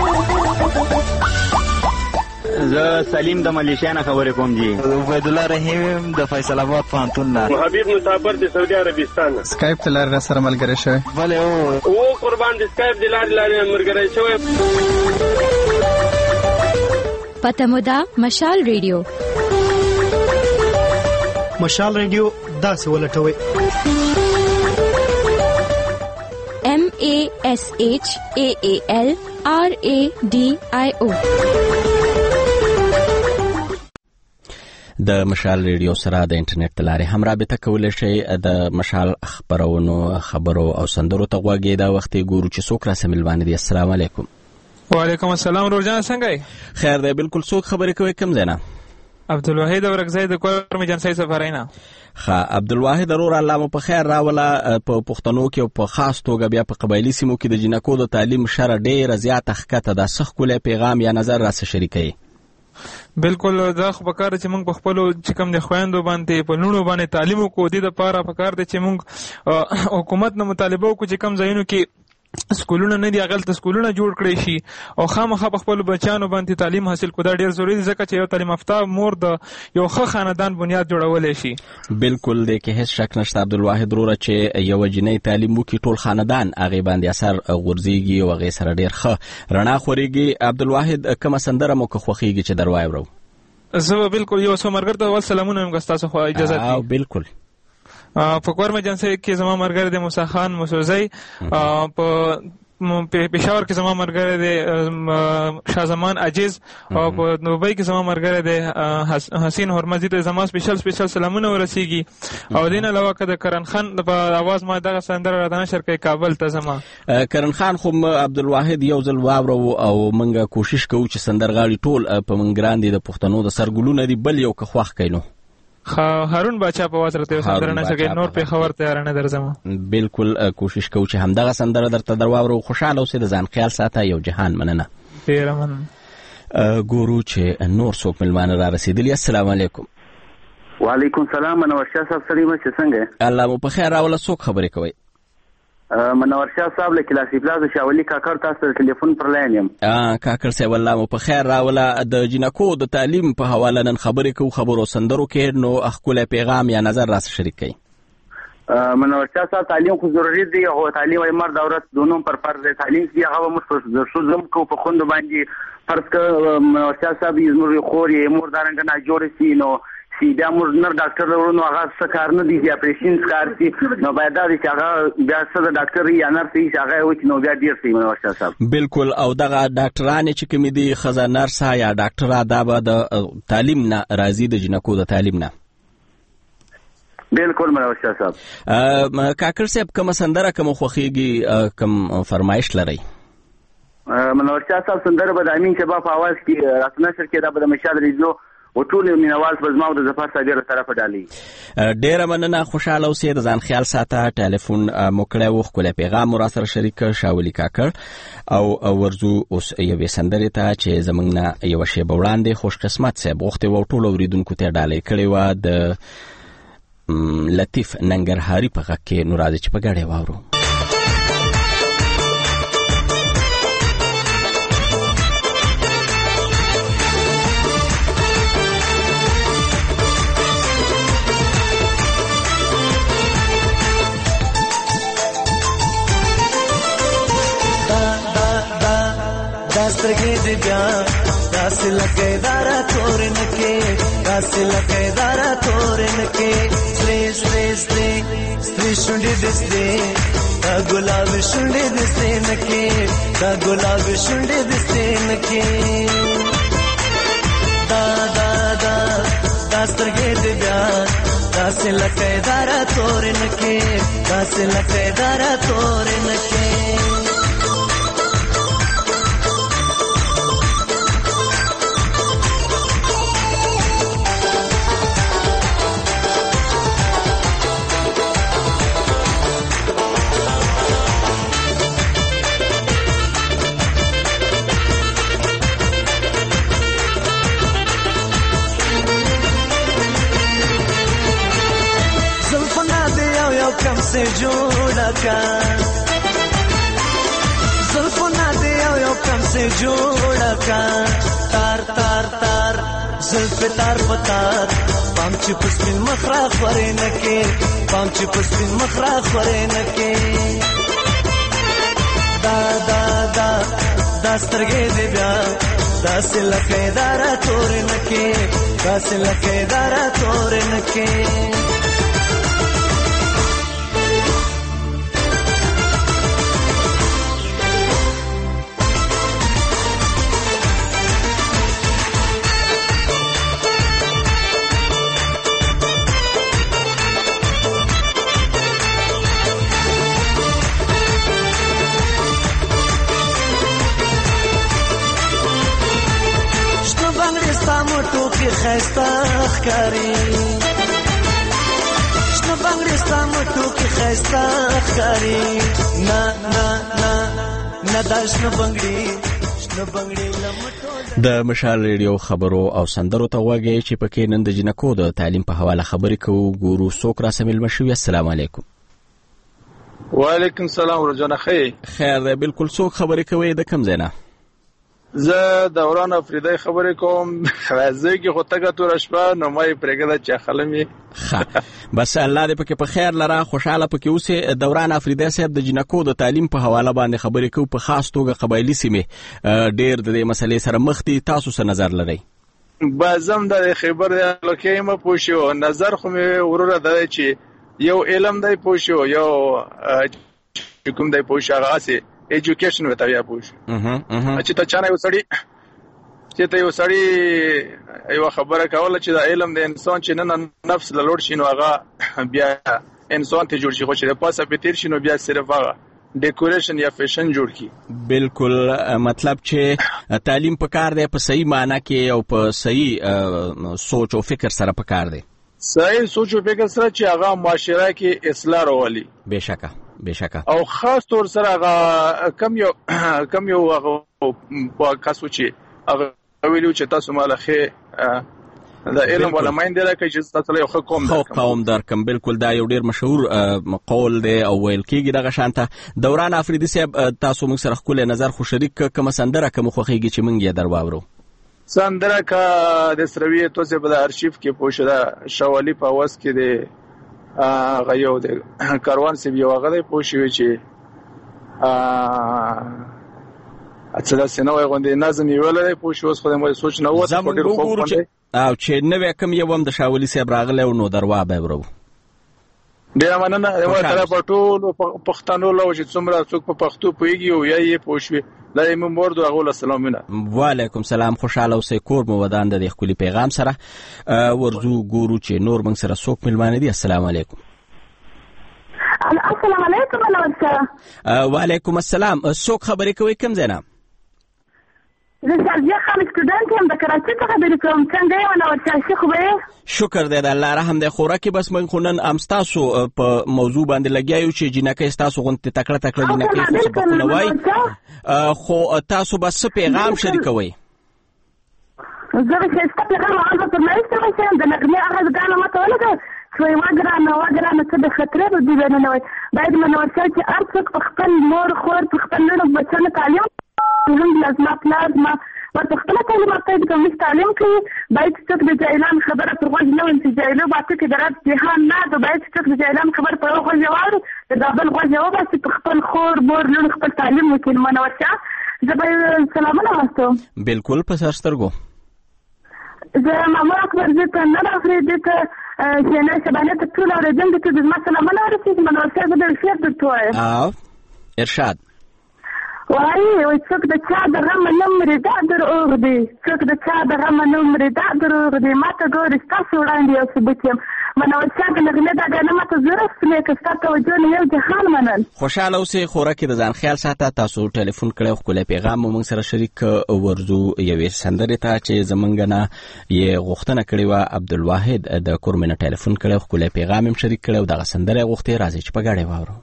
زه سلیم د ملیشیا نه خبرې کوم جی. عبید الله رحیم د فیصل آباد پوهنتون نه. حبیب مسافر د سعودي عربستان نه. سکایپ ته لاره سره ملګری شوی. بله او قربان د سکایپ د لارې ملګری شوی. پته مو ده مشال ریډیو. مشال ریډیو داسې ولټوئ MASHAALRADIO. د مشال ریډیو سره د انټرنیټ د لارې هم رابطه کولی شئ. د مشال خبرونو خبرو او سندرو ته غوږ دا وخت ګورو چې څوک راسه ملوان دي. السلام علیکم. وعلیکم السلام. روزان څنګه یې؟ خیر دی بالکل. څوک خبرې کوي کوم ځای نه؟ عبدالواحد اورکزی د کورم جنسي سفرینه. ښه عبدالواحد ورور الله مو په خیر راوله. په پښتنو کې او په خاص توګه بیا په قبایلي سیمو کې د جنکو د تعلیم شره ډېره زیاته ښکته ده. څه ښکلی پیغام یا نظر راسه شریکوي؟ بالکل دا خو پکار چې موږ په خپلو چې کوم د خویندو باندې په لوڼو باندې تعلیم وکړو. دې دپاره پکار دی چې موږ حکومت نه مطالبه وکړو چې کوم ځایونو کې سکولونه نه دي هغلته سکولونه جوړ کړی شي او خامخا په خپلو بچیانو باندې تعلیم حاصل کړو. دا ډېر ضروري دی ځکه چې یو تعلیم یافته مور د یو ښه خاندان بنیاد جوړولی شي. بالکل دی کې هیڅ شک نشته عبدالواحد وروره چې یوه جنۍ تعلیم وکړي ټول خاندان هغې باندې اثر غورځېږي او هغې سره ډېر ښه رڼا خورېږي. عبدالواحد کومه سندره مو که خوښېږي چې در واورو؟ زه به بالکل یو څو ملګرو ته اول سلامونه وایم که ستاسو خوا اجازه دي. بالکل. په کور ایجنسۍ کې زما ملګری دی موسی خان موسوزی. په پېښور کې زما ملګری دی شاه عجیز او په دوبۍ کې زما ملګری دی حسین هرمزي. ته زما سپیشل سلامونه ورسیږي. او دې نه علاوه که د کرن خان په اواز ما دغه سندره راته نشر کوي کابل ته زما. کرن خان خو عبدالواحد یو ځل واورو او موږ کوشش کوو چې سندرغاړي ټول په موږ ګران دي د پښتنو د سرګلونه دي بل یو که خوښ کوي نو هارون باچا په واز راته سندره نشر کوي. نور په خبر تیار نه درځم. بالکل کوشش کوو چې همدغه سندره درته درواورو. خوشاله اوسئ. د ځان خیال ساته. یو جهان مننه. ډېره مننه. ګورو چې نور څوک ملمانه را رسېدلي. السلام علیکم. وعلیکم السلام. منور شاه صاحب سلیم چې څنګه؟ الله مو په خیر راوله. څوک خبرې کوئ؟ منور شاه صاحب له کلاسي پلازا شاولي کاکړ تاسو ته ټلیفون پر لاین یم. کاکړ صاحب الله مو په خیر راوله. د جنکو د تعلیم په حواله نن خبرې کوو خبرو سندرو کې نو ښکلی پیغام یا نظر راسه شریک کړئ. منور شاه صاحب تعلیم خو ضروري دی او تعلیم وای مرد عورت دونوں پر فرض دی. تعلیم کې هغه موږ شو زم کو په خوند باندې فرض ک منور شاه صاحب یې مور خور یې مور دارنګ نه جوړ شي نو بیا موږ نر ډاکټر ورونو هغه څه کار نه دي چې اپریشن کار شي نو باید دا چې هغه بیا څه د ډاکټر یا نرس یې هغه وکړي نو بیا ډېر شي منور شاه صاحب. بالکل. او دغه ډاکټرانې چې کومې دي ښځه نرسه یا ډاکټره دا به د تعلیم نه راځي د جنکو د تعلیم نه. بالکل منور شاه صاحب. کاکړ صاحب کومه سندره کومه خوښېږي کوم فرمایش لرئ؟ منور شاه صاحب سندره به د امین شباب په اواز کې راته نشر کې دا به د مشال ریډیو او ټول مینوال په زما او د ظفر صاحب طرفه ډالي. ډېره مننه. خوشاله اوسئ. د ځان خیال ساته. ټلیفون مو کړی و ښکلی پیغام مو راسره شریک کړ شاولي کاکړ. او ورځو اوس یوې سندرې ته چې زموږ نه یوه شیبه وړاندې خوش قسمت صاحب غوښتې و او ټولو اورېدونکو ته یې ډالۍ کړې وه د لطیف ننګرهاري په غږ کې. نو راځئ چې په ګډه یې واورو. سترګې دې بیا داسې لکه اداره تور نکې داسې لکه اداره تور نکې سرې سرې سرې سرې شونډې دې سرې دا ګلاب شونډې دې سرې نکې دا ګلاب شونډې دې سرې نکې دا دا دا دا سترګې دې بیا داسې لکه اداره تور نکې داسې لکه اداره تور نکې से जोड़ा का जुल्फना दे यो कम से जोड़ा का तार तार तार जुल्फ तार पतार पांच पुष्पिन मखरा खरे नके पांच पुष्पिन मखरा खरे नके दा दा दा दास्तरगे दे ब्या दास लके दारा तोर नके दास लके दारा तोर नके خسته ښکاری شنو بنگړي سمټو کې خسته ښکاری نا نا نا نا دا شنو بنگړي د مشال ریډیو خبرو او سندرو ته وګورئ چې پکې نن د جنکو د تعلیم په حواله خبرې کوو ګورو څوک را سمېل مشوي. السلام علیکم. وعلیکم السلام ورجانه خیر ده بالکل څوک خبرې کوي د کم ځای نه؟ زه دوران افریدی خبرې کوم راځي کې خو تګه تور شپه نو مې پرګه چې خلمي بس الله دې پکې په خیر لره خوشاله پکې اوسه. دوران افریدی صاحب د جنکو د تعلیم په حواله باندې خبرې کوي په خاص توګه قبایلی سیمه ډېر د مسلې سره مخ دي. تاسو څه نظر لرئ؟ بازم د خبر لکه ما پوښیو نظر خو مې وروره د چې یو علم دی پوښیو یو کوم دی پوښه غاسي ایجوکیشن وته یا پوښ چې ته چانه وسړی چې ته وسړی یو خبره کوله چې د علم د انسان چې نه نفس لوړ شي نو هغه بیا انسان ته جوړ شي خو چې د پاسه به تیر شي نو بیا صرف هغه ډیکوریشن یا فیشن جوړ کی. بالکل مطلب چې تعلیم په کار دی په صحیح معنی کې او په صحیح سوچ او فکر سره په کار دی. صحیح سوچ او فکر سره چې هغه معاشره کې اصلاح راولي. بشکه او خاص طور سره هغه کم یو هغه په کاسو چې هغه ویلو چې تاسو مالخه دا علم ولا مایند راکې چې تاسو له خو قوم درکم. بالکل دا یو ډیر مشهور قول دی او ویل کېږي دغه شانته. دوران افریدی صاحب تاسو موږ سره خپل نظر خو شریک کوم سندره کوم خوخیږي چې موږ یې درواورو سندره کا د سروي توسه په ارشیف کې پوښتنه شوالی په واس کې دی غيو د کاروان سی یو غړې پوښیږي چې اڅدا سينوي غوندې نظم یې ولې پوښوس خو مې سوچ نه وته په ډېر خوب باندې او چې نو کوم یو هم د شاولي صاحب راغله او نو دروا به ورو ډیر مننه یو تر په ټول پښتنو لو چې څومره څوک په پښتو پويږي او یې پوښوي لای مې مورد غول السلام علیکم. وعلیکم السلام. خوشاله اوسئ. کور مو ودان د خپل پیغام سره ورزو ګورو چې نور موږ سره څوک ملمانه دي. السلام علیکم. السلام علیکم. وعلیکم السلام. څوک خبرې کوي کوم ځای نه؟ زه سرجه خان سټوډنټ یم د کراچۍ څخه خبرې کوم. څنګه یې ونه ورچا خو به شکر دې د الله رحم دې خوراکي بس من خو نن امستاسو په موضوع باندې لګیایو چې جنکه تاسو غونته تکړه جنکه خو په نوای خو تاسو بس پیغام شریکوي. زه به څه پیغام راځم ته مې څه د نغمه هغه غاڼه ماته ولګه شوي وګرانه څه د خطر به دي نه وای باید منورڅ چې ارڅ په خپل مور خور په خپل نن بچنه تعلیم هم لازم پلازما ورته خپل تعلیمات ته کوم تعلیم کوي باید څوک د اعلان خبره پر غوږ نه ونسي جایلو باته کې درات جهان نه د باید څوک د اعلان خبر پر غوږ جواب د بل غوږ جواب چې خپل خور مور نن خپل تعلیم وکړي منورڅ زه به سلامونه واستم. بالکل په سرسترګو زه مامور اکبر زه ته نه راغلی دې ته چې نه شبانه ته ټول اورېدونکو ته د زما سلامونه ورسېږي منور صاحب زه ډېر ښه درته وایم او ارشاد وایي څوک د چا د غمه نه مري دا دروغ دی څوک د چا د غمه نه مري دا دروغ دی ما ته ګورې ستاسو وړاندې یو ثبوت یم منور صاحب نغمې دا بیا نه ماته ضرورت شولې که ستا توجه نه یو جهان منل خوشحاله اوسې خوراکې د ځان خیال ساته تاسو ټلیفون کړی ښکلی پیغام مو موږ سره شریک ورځو یوې سندرې ته چې زموږ نه یې غوښتنه کړې وه عبدالواحد د کورمې نه ټلیفون کړی ښکلی پیغام هم شریک کړی او دغه سندره یې غوښتې راځئ چې په ګډه یې واورو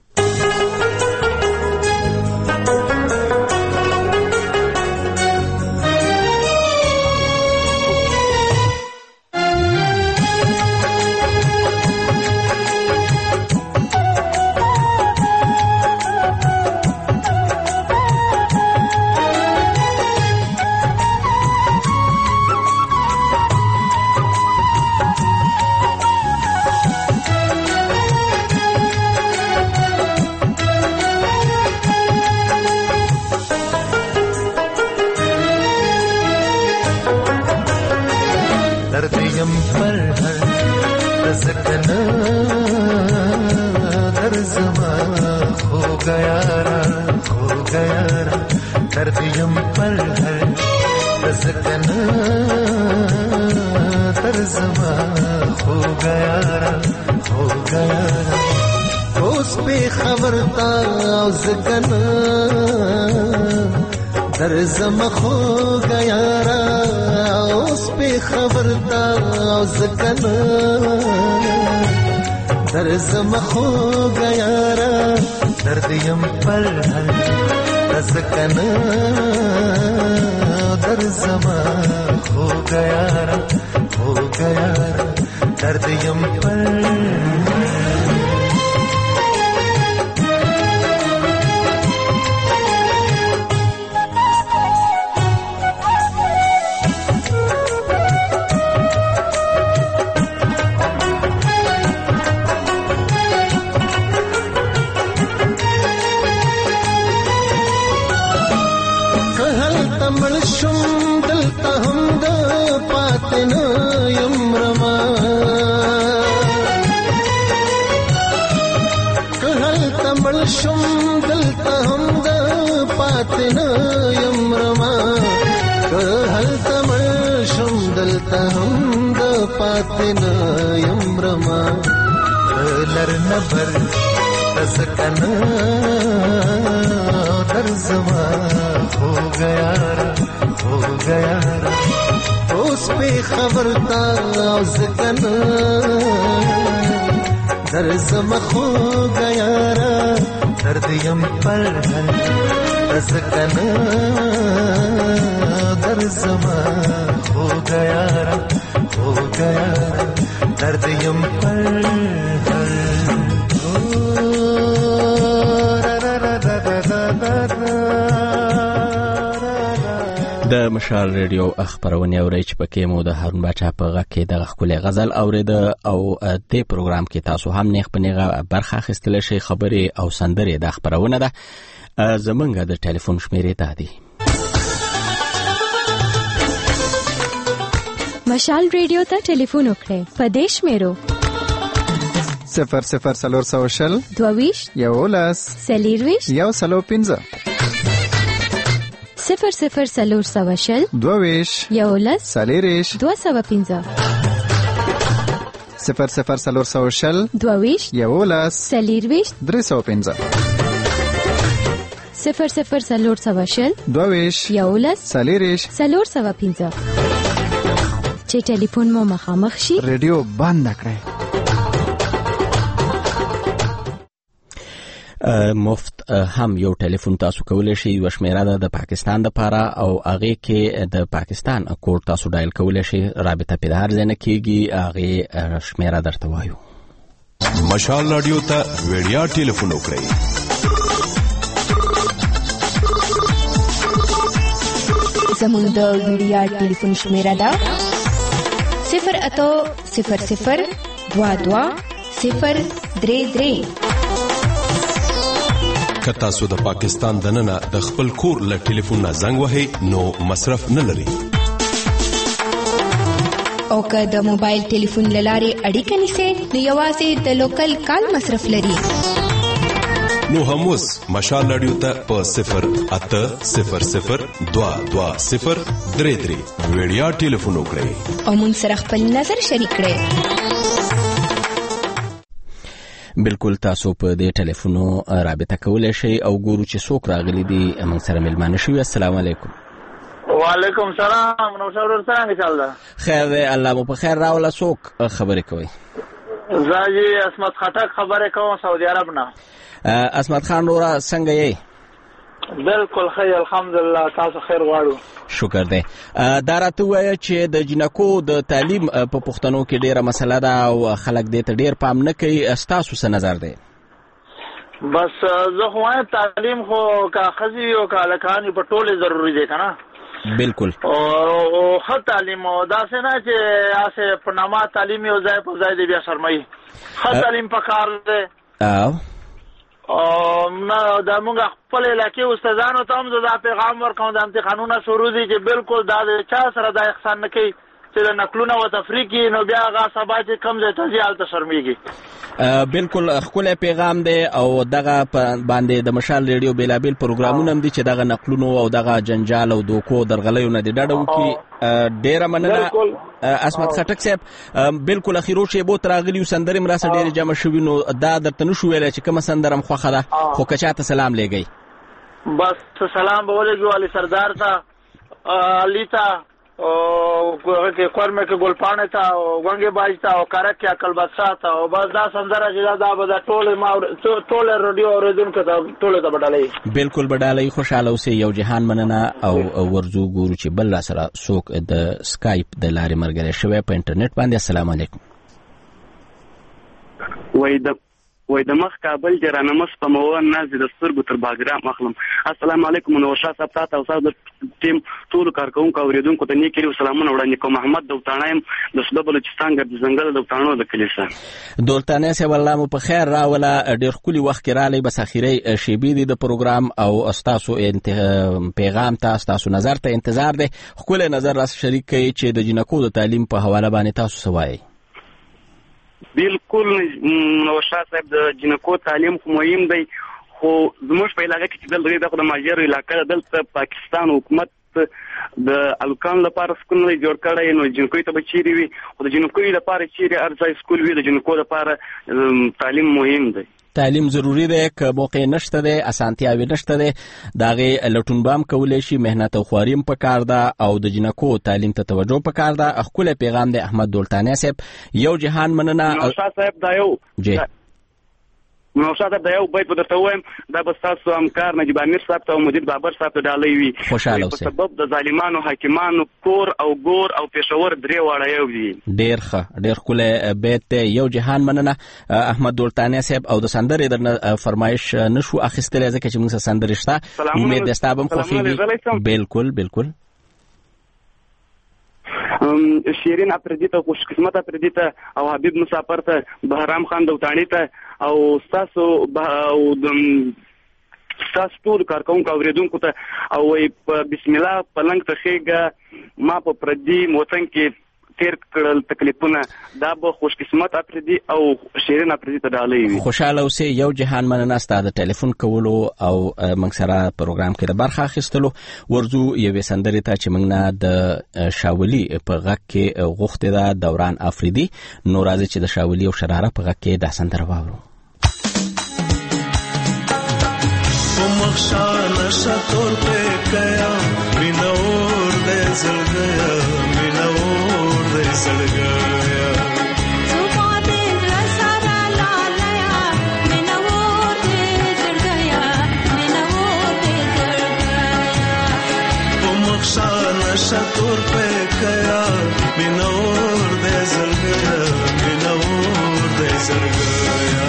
درزم خو گیارا اوس په خبرتا او زکنا درزم خو گیارا درد یم پر هر زکنا درزم خو گیارا درد یم پر شم دلته هم د پاتنه یم رما که هلته مړ شم دلته هم د پاتنه یم رما لرنه بر تسکنه در زما ہو گیا اوس په خبرتا زکنه در زما خو گیا درد یم پر هر ازکنه در زما ہو گیا درد یم پر هر د مشال ریډیو خبرونه اوري چې پکې مو د هارون باچا په غږ کې د خپل غزل اورید او د پروګرام کې تاسو هم نه خپنه برخه اخیستل شي خبري او سندري د خبرونه ده زمونږ د ټلیفون شمیرې ته دي مشال ریډیو ته ټلیفون وکړئ په دیش میرو 00 سلور 22 یولس سلیرویش یو سلو 15 00 سلور 22 یولس سلیریش 215 00 سلور 22 یولس سلیرویش 315 00 سلور 22 یولس سلیریش 315 چې ټلیفون مو مخامخ شي ریډیو بند کړئ مفت هم یو ټلیفون تاسو کولای شئ یو شمیره ده د پاکستان د پاره او هغه کې د پاکستان کوډ تاسو ډایل کولای شئ رابطه په هر ځای نه کیږي هغه شمیره درته وایو مشال رادیو ته ویډیا ټلیفون وکړئ زموږ د ویډیا ټلیفون شمیره ده 08000 22 033 که تاسو د پاکستان دننه د خپل کور له ټلیفون نه زنګ وهئ نو مصرف نه لري او که د موبایل ټلیفون للارې اړیکه نیسئ نو یوازې د لوکل کال مصرف لري. نو هموس مشال رادیو ته په 080002203 ویډیا ټلیفون وکړئ او مون سره خپل نظر شریک کړئ. بالکل تاسو په دې ټلیفونو رابطه کولای شئ او ګورو چې څوک راغلي دي موږ سره ملمانه شوي. السلام علیکم. وعلیکم سلام. نو شاور څنګه چل ده؟ خیر دی الله مو په خیر راوله. څوک خبرې کوي؟ زاجی اسمت خټک خبرې کوم سعودي عرب نه. اسمت خان نورا څنګه یې؟ بالکل خیر الحمدلله. تاسو خیر غواړو. شکر دی. دا راته وایه چې د جنکو د تعلیم په پښتنو کې ډیره مسله ده او خلک دې ته ډیر پام نه کوي. ستاسو څه نظر دی؟ بس زه خو وایم تعلیم خو که ښځې او که هلکان په ټولې ضروري دی که نه. بالکل. او ښه تعلیم داسې نه چې هسې په نامه تعلیم یو ځای په ځای دی بیا شرموي. ښه تعلیم پکار دی. نه د موږ خپل علاقې استادانو ته هم زه دا پیغام ورکوم د امتحانونه شروع دي چې بالکل دا د چا سره دا احسان نه کوي چې د نقلونه و تفریق کړي نو بیا هغه سبا چې کوم ځای ته ځي هلته شرمېږي. بالکل ښکلی پیغام دی او دغه باندې د مشال ریډیو بېلابېل پروګرامونه هم دي چې دغه نقلونو او دغه جنجال او دوکو درغلیو نه دې ډډه وکړي. ډیره مننه اسمت خټک صاحب. بالکل اخیرو شیبو ته راغلي یو سندرې هم راسه ډېرې جمع شوي نو دا درته نه شو ویلی چې کومه سندره هم خوښه ده خو که چا ته سلام لیږئ. بس سلام به ولېږو علي سردار ته علي ته کورمه کې ګلپاڼې ته او ګونګې باج ته او کارک کې عقل بادشاه ته او بس دا سندره چې دا به د ټول رادیو اورېدونکو ته ټولو ته به ډالۍ. بالکل به ډالۍ. خوشحاله اوسئ. یو جهان مننه او ورځو ګورو چې بل راسره څوک د سکایپ د لارې ملګری شوی په انټرنیټ باندې. السلام علیکم. وای د مخ کابل جرانه مس په موان نازل سترګو تر باګرام اخلم. السلام علیکم. نو شاه صاحب تاسو او تاسو ټیم ټول کارکونکو اوریدونکو ته نیک سلامونه وړاندې کوم. محمد دوتانایم د سبب بلوچستان ګرد ځنګل دوتانو د کلیسا. دولتانه سه والله مو په خیر راوله. ډیر خولي وخت کې رالی بس اخیری شیبې د پروګرام او تاسو پیغام تاسو نظر ته انتظار دی. خپل نظر راس شریک کړئ چې د جنکو د تعلیم په حواله باندې تاسو څه وایي؟ بالکل نو شاه صاحب د جنکو تعلیم خو مهم دی خو زموږ په علاقه کې چې دلته د ماجر علاقه دلته پاکستان حکومت د الکان لپاره سکول نه جوړ کړی نو جنکو ته به چیرې وي خو د جنکو لپاره چیرې ارزای سکول وي د جنکو لپاره تعلیم مهم دی. تعلیم ضروری دی که موقع نشته دی اسانتیاوي نشته دی داغه لټون بام کولای شي مهنت او خواریم په کار ده او د جنکو تعلیم ته توجه په کار ده. خپل پیغام دی احمد دولتانه صاحب. یو جهان مننه. شاه صاحب دا یو نو شاته دا یو بیت درته وایم دا به تاسو همکار نجیب امیر صاحب ته او مدیر بابر صاحب ته ډالۍ وي. خوشاله اوسئ. په سبب د ظالمانو حاکمانو کور او ګور او پېښور درې واړه یو دي. ډیر ښه ډیر ښکلی بیت یو جهان مننه احمد دولتانه صاحب. او د سندرې درنه فرمایش نشو اخیستلی ځکه چې موږ سره سندرې شته. امید دی ستا به هم خوښېږي. بالکل بالکل. شیرین افریدی ته خوش قسمت افریدی ته او حبیب مسافر ته بهرام خان دوتانی ته او تاسو ټول کارکونکو اوریدونکو ته او بسم الله پلنګ ته خېګه ما په پردي موطن کې تیر کړل تکلیفونه دا به خوش قسمت افریدی او شیرین افریدی ته ډالۍ وي. خوشاله اوسئ. یو جهان مننه ستا د ټلیفون کولو او موږ سره پروګرام کې د برخه اخیستلو. ورځو یوې سندرې ته چې موږ نه د شاولي په غږ کې غوښتې ده دوران افریدي. نو راځي چې د شاولي او شراره په غږ کې دا سندره واورو. مخشانه شتور په کیا مینور دې زړ گیا مینور دې زړ گیا صبح دې رسارا لایا مینور دې زړ گیا مینور دې زړ گیا مخشانه شتور په کیا مینور دې زړ گیا مینور دې زړ گیا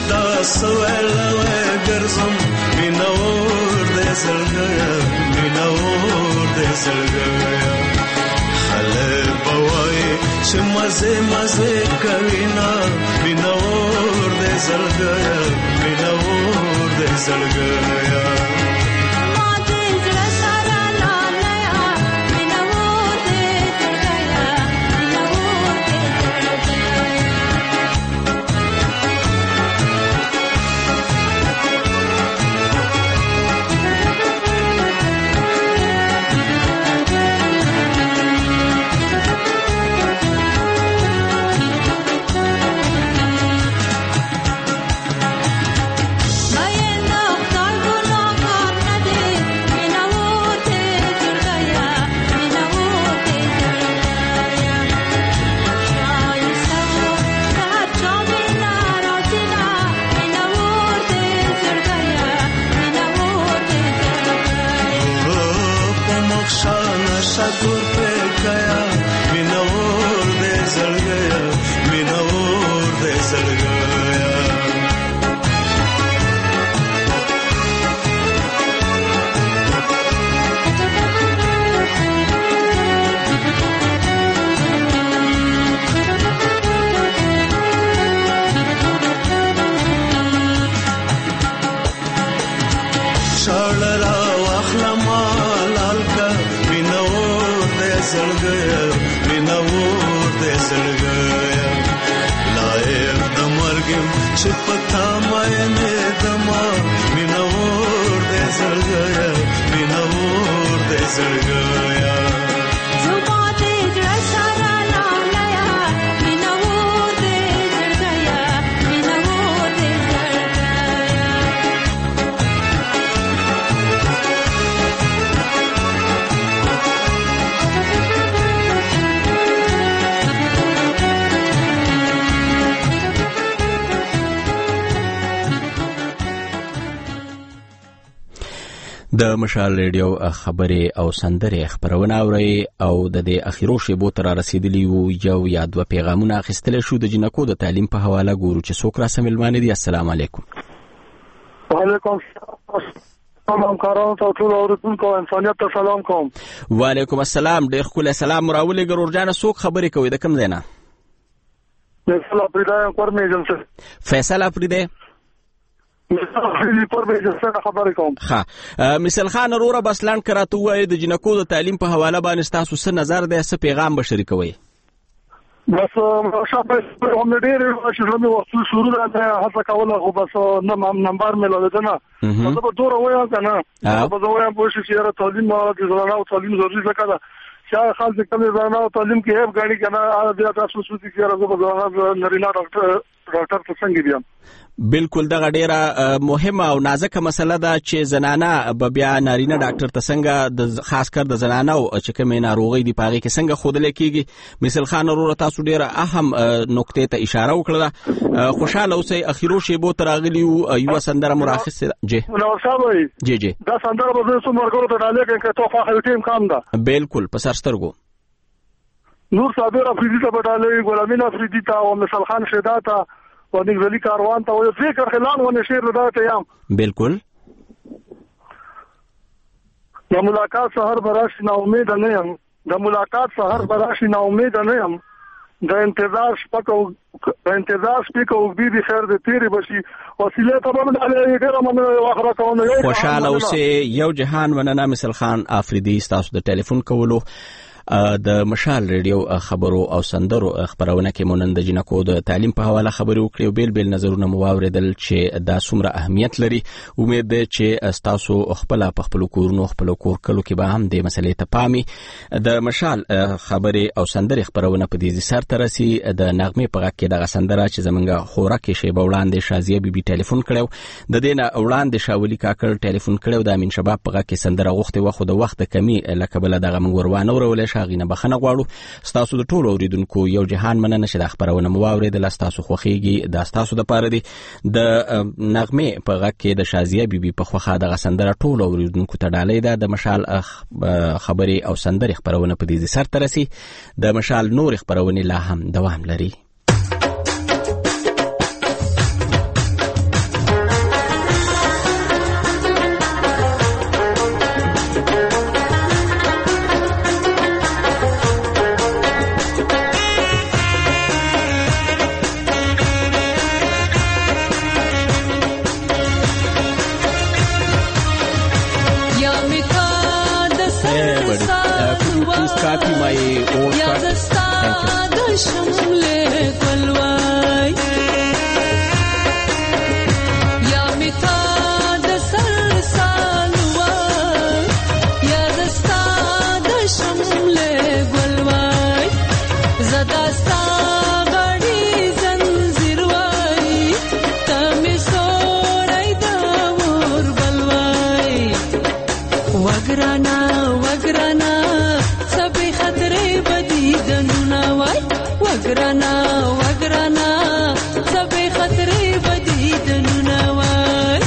دا سوالوي ګرځم مینور دې زړګیا مینور دې زړګیا خلک بوای چې مزه مزه کوي نا مینور دې زړګیا مینور دې زړګیا شکر په کیا مینور دې زړګیا مینور دې زړګیا شړلا واخلما لالکا زړګیا مینور دې زړګیا لایق د مرګ چې پتا مې نه دما مینور دې زړګیا مینور دې زړګیا د مشال ریډیو خبرې او سندرې خبرونه اوري او د دې اخیرو شیبو تر رسیدلی یو یا دوه پیغامونه اخیستل شو د جنکو د تعلیم په حواله ګورو چې څوک را سملمان دي. السلام علیکم. وعلیکم السلام کارون ته ټول اوریدونکو انسانیت ته سلام کوم. وعلیکم السلام. ډېر ښکلی سلام راولې ګرور جان. څوک خبرې کوي د کوم ځای نه؟ فیصل افریدی کورمې جنسه. فیصل افریدی ها مثال خان وروره بس لاند کراته وای د جنکو د تعلیم په حواله باندې تاسو څه نظر دی څه پیغام به شریکوي؟ بس شابه هم ډېر چې زموږ وخت شروع راځي هڅه کوله خو بس نمبر مې لږه نه زه به دوره وایم کنه به زه وایم په شي چې تعلیم او زړه تعلیم ضروري ځکه دا چې خاص کله زړه تعلیم کې هیڅ غاړي کنه بیا تاسو څه چې راځو به نرینا ډاکټر ته څنګه بیا بالکل دغه ډیره مهمه او نازکه مسله ده چې زنانه به بیا نارینه ډاکټر ته څنګه د خاص کر د زنانه او چې کومه ناروغي دی پاغي کې څنګه خودل کېږي. مثال خان وروره تاسو ډیره اهم نقطې ته اشاره وکړه. خوشاله اوسئ. اخیرو شیبو تراغلی یو سندره مراخصه جی نو صاحب جی دا سندره به څو مرګرو ته ډالې کې ته خو هغه ټیم کام ده بالکل په سرسترګو نور صابر افریدی ته ډالې غلامین افریدی ته او مثال خان شیدا ته و نگذلی کاروان تا و فکر خلال و نشیر ردایت ایام بالکل دا ملاقات سهر براشی نا امید نیم دا ملاقات سهر براشی نا امید نیم دا انتظار شپیک او بیبی خیر د تیری بشي وسیله ته به مداله ډیره من واخره کوم. خوشاله اوسئ. یو جهان وننه مثال خان افریدی تاسو د ټلیفون کولو د مشال ریډیو خبرو او سندرو خبرونه کې مونږ د جنکو د تعلیم په حواله خبرې وکړې او بیل نظرونه مو واوریدل چې دا څومره اهمیت لري. امید ده چې تاسو خپل کورونو خپل کور کلو کې به هم د مسلې ته پامي. د مشال خبرې او سندرې خبرونه په دې سر تر رسي. د نغمه په غږ کې د سندره چې زمونږ خورکه شی به وړاندې شازیه بیبي ټلیفون کړو د دینه وړاندې شاولي کاکړ ټلیفون کړو د امین شباب په غږ کې سندره غوښته وخت د وخت کمی لکه بل دغه منګوروانه ورولې شاغینه بخنه غواړو. تاسو د ټولو اوریدونکو یو جهان مننه چې د خبرونه مو واوریدل. تاسو خوخیږي د تاسو د پاره دي د نغمه په غږ کې د شازیه بیبي په خوخه د سندره ټولو اوریدونکو ته ډالې ده. د مشال خبري او سندري خبرونه په دې سر ترسي. د مشال نور خبرونه لا هم دوام لري. Sounds coffee, my old cut. وګرنا وګرنا سبې خطرې بدې دنونه وای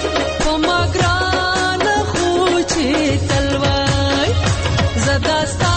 Dasta